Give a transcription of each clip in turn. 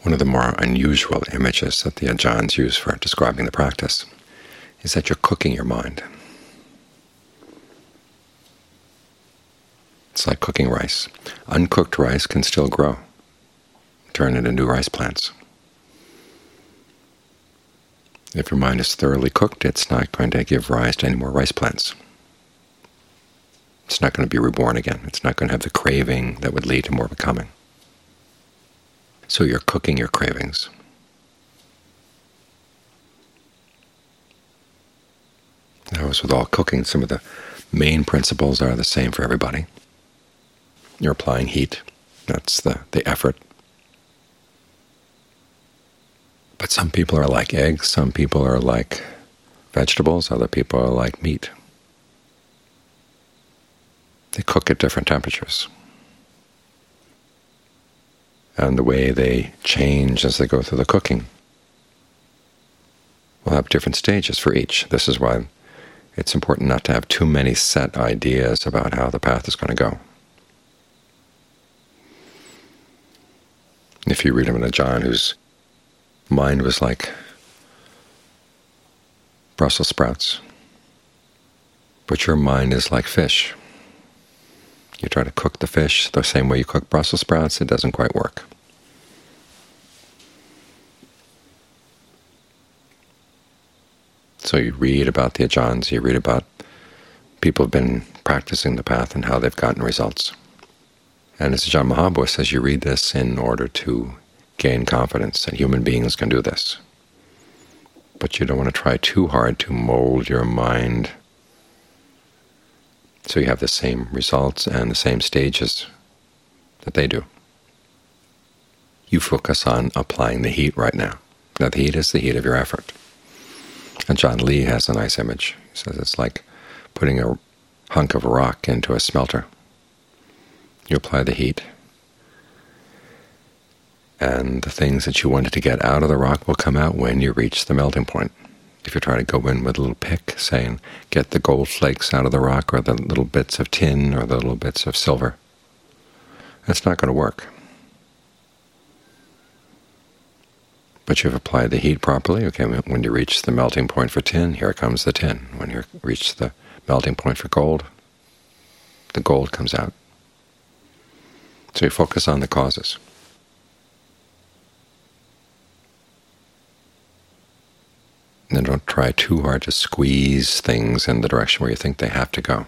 One of the more unusual images that the Ajahns use for describing the practice is that you're cooking your mind. It's like cooking rice. Uncooked rice can still grow, turn into new rice plants. If your mind is thoroughly cooked, it's not going to give rise to any more rice plants. It's not going to be reborn again. It's not going to have the craving that would lead to more becoming. So you're cooking your cravings. As with all cooking, some of the main principles are the same for everybody. You're applying heat. That's the effort. But some people are like eggs, some people are like vegetables, other people are like meat. They cook at different temperatures. And the way they change as they go through the cooking will have different stages for each. This is why it's important not to have too many set ideas about how the path is going to go. If you read of an Ajahn whose mind was like Brussels sprouts, but your mind is like fish. You try to cook the fish the same way you cook Brussels sprouts, it doesn't quite work. So you read about the Ajahns, you read about people who have been practicing the path and how they've gotten results. And as Ajahn Mahabua says, you read this in order to gain confidence that human beings can do this. But you don't want to try too hard to mold your mind so you have the same results and the same stages that they do. You focus on applying the heat right now. Now the heat is the heat of your effort. And John Lee has a nice image. He says it's like putting a hunk of rock into a smelter. You apply the heat, and the things that you wanted to get out of the rock will come out when you reach the melting point. If you try to go in with a little pick, say, and get the gold flakes out of the rock, or the little bits of tin, or the little bits of silver, that's not going to work. But you've applied the heat properly. Okay, when you reach the melting point for tin, here comes the tin. When you reach the melting point for gold, the gold comes out. So you focus on the causes. And then don't try too hard to squeeze things in the direction where you think they have to go.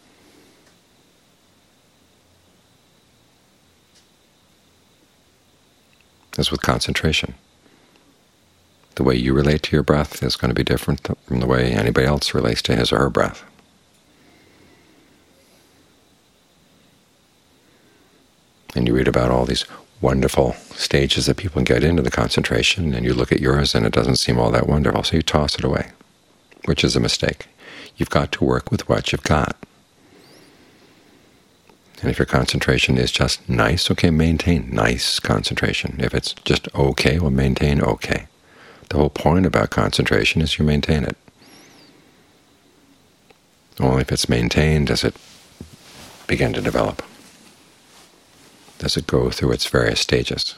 As with concentration, the way you relate to your breath is going to be different from the way anybody else relates to his or her breath. And you read about all these wonderful stages that people get into the concentration, and you look at yours and it doesn't seem all that wonderful, so you toss it away, which is a mistake. You've got to work with what you've got. And if your concentration is just nice, okay, maintain nice concentration. If it's just okay, well, maintain okay. The whole point about concentration is you maintain it. Only if it's maintained does it begin to develop. Does it go through its various stages.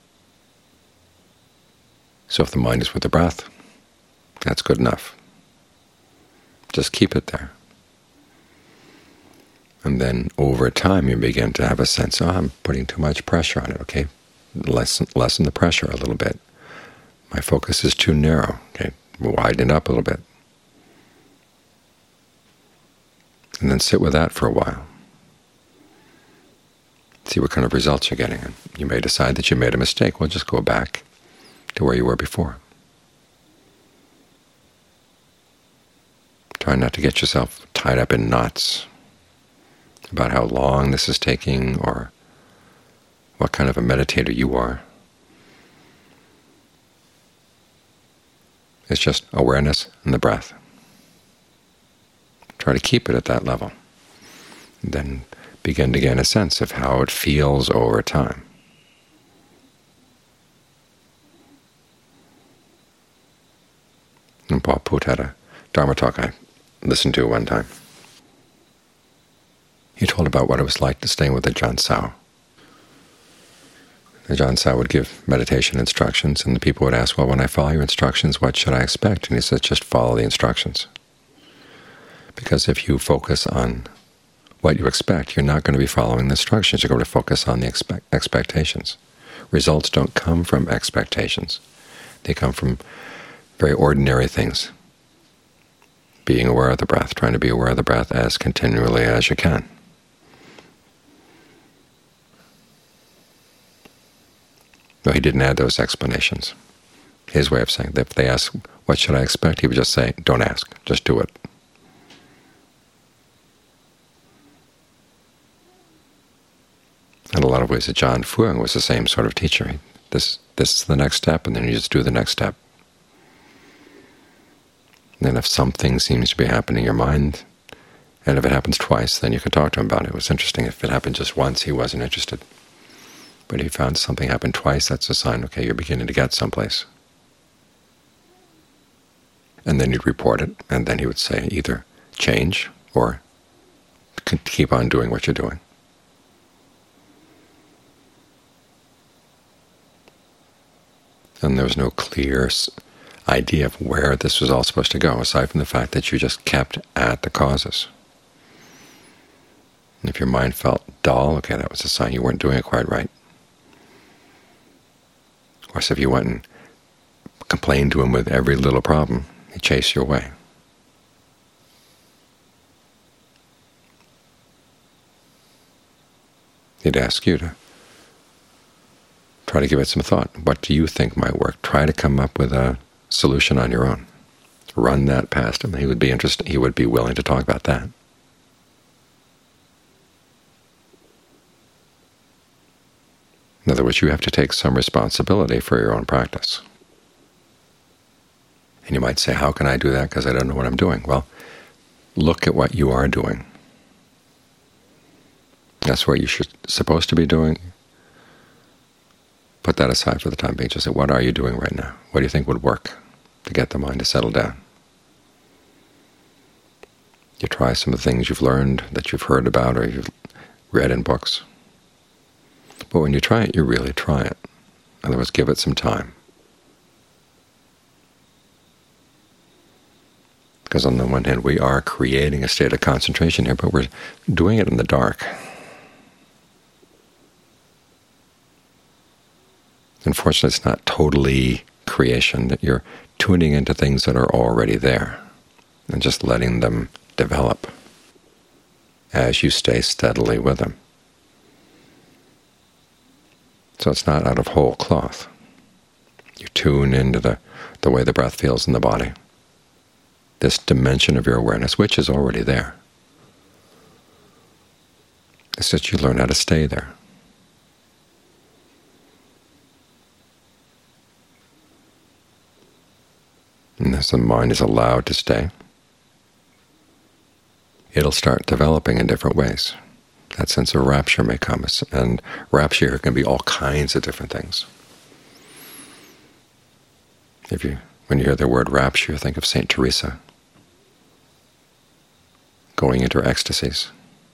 So if the mind is with the breath, that's good enough. Just keep it there. And then over time you begin to have a sense, oh, I'm putting too much pressure on it. Okay, lessen the pressure a little bit. My focus is too narrow. Okay, widen it up a little bit. And then sit with that for a while. See what kind of results you're getting. And you may decide that you made a mistake. Well, just go back to where you were before. Try not to get yourself tied up in knots about how long this is taking or what kind of a meditator you are. It's just awareness and the breath. Try to keep it at that level. And then begin to gain a sense of how it feels over time. And Paul Put had a Dharma talk I listened to one time. He told about what it was like to stay with Ajahn Sao. Ajahn Chah would give meditation instructions, and the people would ask, well, when I follow your instructions, what should I expect? And he says, just follow the instructions. Because if you focus on what you expect, you're not going to be following the instructions. You're going to focus on the expectations. Results don't come from expectations. They come from very ordinary things. Being aware of the breath, trying to be aware of the breath as continually as you can. No, he didn't add those explanations. His way of saying that if they ask, what should I expect, he would just say, don't ask, just do it. In a lot of ways, Ajahn Fuang was the same sort of teacher. This is the next step, and then you just do the next step. And then if something seems to be happening in your mind, and if it happens twice, then you can talk to him about it. It was interesting. If it happened just once, he wasn't interested. But if he found something happened twice, that's a sign, okay, you're beginning to get someplace. And then you'd report it, and then he would say either change or keep on doing what you're doing. And there was no clear idea of where this was all supposed to go, aside from the fact that you just kept at the causes. And if your mind felt dull, okay, that was a sign you weren't doing it quite right. Of course, if you went and complained to him with every little problem, he'd chase you away. He'd ask you to try to give it some thought. What do you think might work? Try to come up with a solution on your own. Run that past him. He would be interested. He would be willing to talk about that. In other words, you have to take some responsibility for your own practice. And you might say, how can I do that because I don't know what I'm doing? Well, look at what you are doing. That's what you're supposed to be doing. Put that aside for the time being. Just say, what are you doing right now? What do you think would work to get the mind to settle down? You try some of the things you've learned, that you've heard about, or you've read in books. But when you try it, you really try it. In other words, give it some time. Because on the one hand, we are creating a state of concentration here, but we're doing it in the dark. Unfortunately, it's not totally creation, that you're tuning into things that are already there and just letting them develop as you stay steadily with them. So it's not out of whole cloth. You tune into the way the breath feels in the body, this dimension of your awareness, which is already there. It's just you learn how to stay there. And as the mind is allowed to stay, it'll start developing in different ways. That sense of rapture may come, and rapture can be all kinds of different things. When you hear the word rapture, think of St. Teresa going into her ecstasies.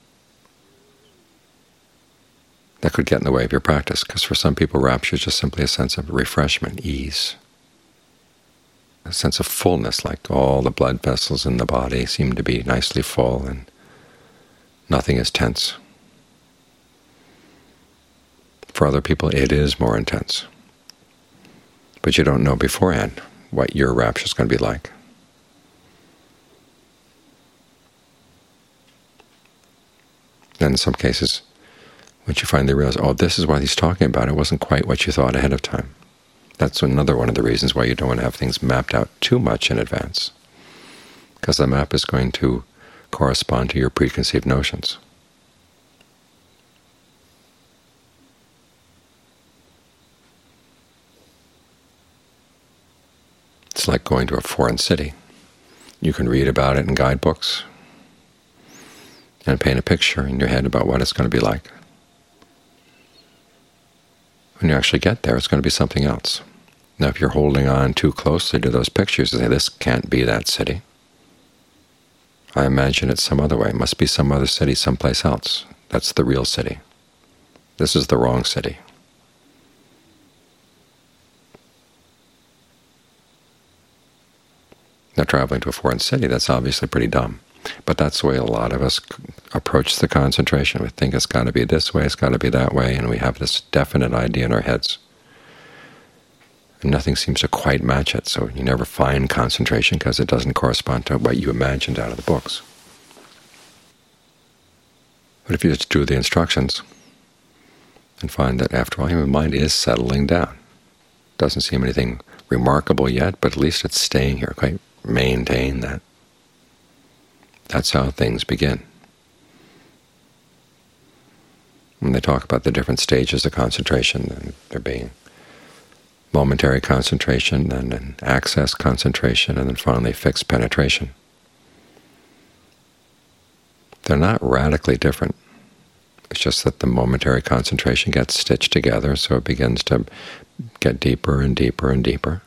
That could get in the way of your practice, because for some people rapture is just simply a sense of refreshment, ease, a sense of fullness, like all the blood vessels in the body seem to be nicely full and nothing is tense. For other people, it is more intense. But you don't know beforehand what your rapture is going to be like. And in some cases, once you finally realize, oh, this is what he's talking about, it wasn't quite what you thought ahead of time. That's another one of the reasons why you don't want to have things mapped out too much in advance, because the map is going to correspond to your preconceived notions. It's like going to a foreign city. You can read about it in guidebooks and paint a picture in your head about what it's going to be like. When you actually get there, it's going to be something else. Now, if you're holding on too closely to those pictures and say, this can't be that city, I imagine it's some other way. It must be some other city someplace else. That's the real city. This is the wrong city. Now, traveling to a foreign city, that's obviously pretty dumb. But that's the way a lot of us approach the concentration. We think it's got to be this way, it's got to be that way, and we have this definite idea in our heads. And nothing seems to quite match it, so you never find concentration because it doesn't correspond to what you imagined out of the books. But if you just do the instructions and find that, after all, your mind is settling down. Doesn't seem anything remarkable yet, but at least it's staying here. Okay, maintain that. That's how things begin. When they talk about the different stages of concentration, and there being momentary concentration, and then access concentration, and then finally fixed penetration. They're not radically different. It's just that the momentary concentration gets stitched together, so it begins to get deeper and deeper and deeper.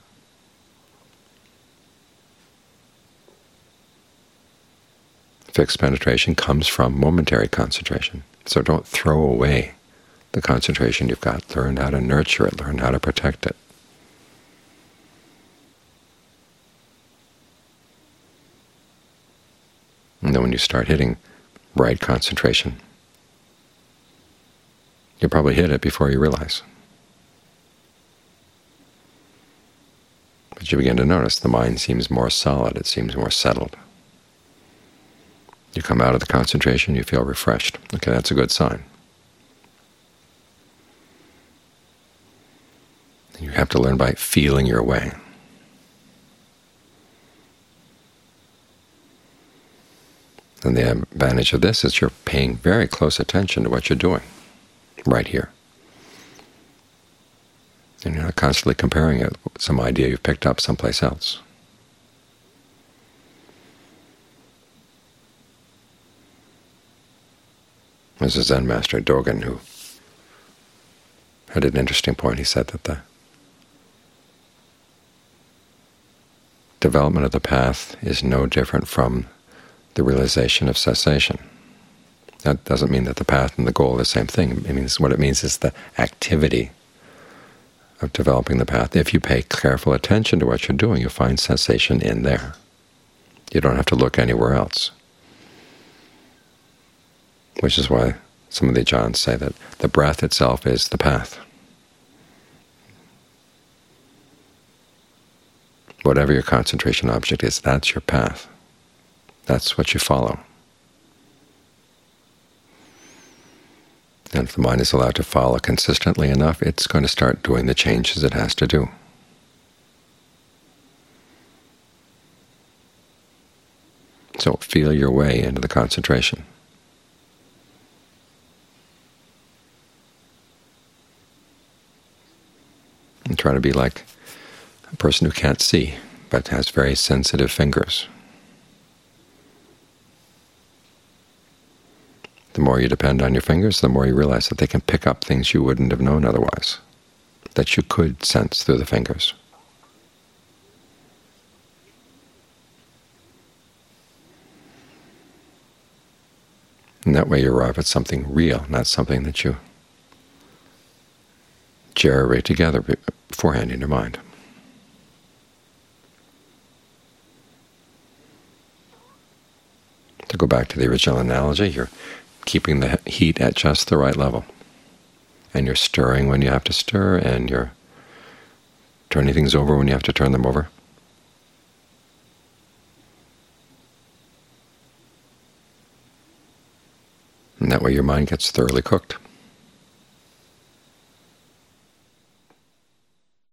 Fixed penetration comes from momentary concentration. So don't throw away the concentration you've got. Learn how to nurture it. Learn how to protect it. And then when you start hitting right concentration, you'll probably hit it before you realize. But you begin to notice the mind seems more solid. It seems more settled. You come out of the concentration, you feel refreshed. Okay, that's a good sign. You have to learn by feeling your way. And the advantage of this is you're paying very close attention to what you're doing right here. And you're not constantly comparing it with some idea you've picked up someplace else. There's a Zen master, Dogen, who had an interesting point. He said that the development of the path is no different from the realization of cessation. That doesn't mean that the path and the goal are the same thing. It means what it means is the activity of developing the path. If you pay careful attention to what you're doing, you'll find cessation in there. You don't have to look anywhere else. Which is why some of the Ajahns say that the breath itself is the path. Whatever your concentration object is, that's your path. That's what you follow. And if the mind is allowed to follow consistently enough, it's going to start doing the changes it has to do. So feel your way into the concentration. And try to be like a person who can't see, but has very sensitive fingers. The more you depend on your fingers, the more you realize that they can pick up things you wouldn't have known otherwise, that you could sense through the fingers. And that way you arrive at something real, not something that you gyrate together beforehand in your mind. To go back to the original analogy, you're keeping the heat at just the right level. And you're stirring when you have to stir, and you're turning things over when you have to turn them over. And that way your mind gets thoroughly cooked.